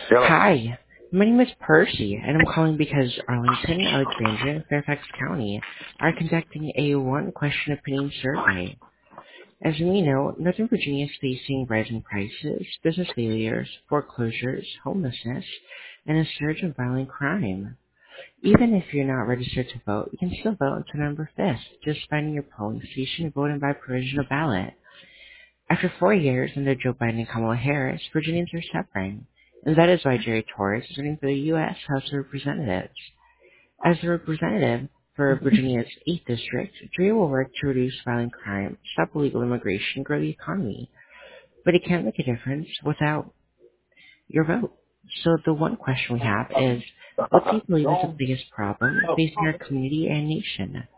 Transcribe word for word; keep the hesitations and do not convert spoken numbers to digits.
Hello. Hi, my name is Percy, and I'm calling because Arlington, Alexandria, and Fairfax County are conducting a one-question opinion survey. As we know, Northern Virginia is facing rising prices, business failures, foreclosures, homelessness, and a surge of violent crime. Even if you're not registered to vote, you can still vote until November fifth, just finding your polling station and voting by provisional ballot. After four years under Joe Biden and Kamala Harris, Virginians are suffering, and that is why Jerry Torres is running for the U S House of Representatives. As a representative for Virginia's eighth District, Jerry will work to reduce violent crime, stop illegal immigration, and grow the economy. But he can't make a difference without your vote. So the one question we have is, what do you believe is the biggest problem facing our community and nation?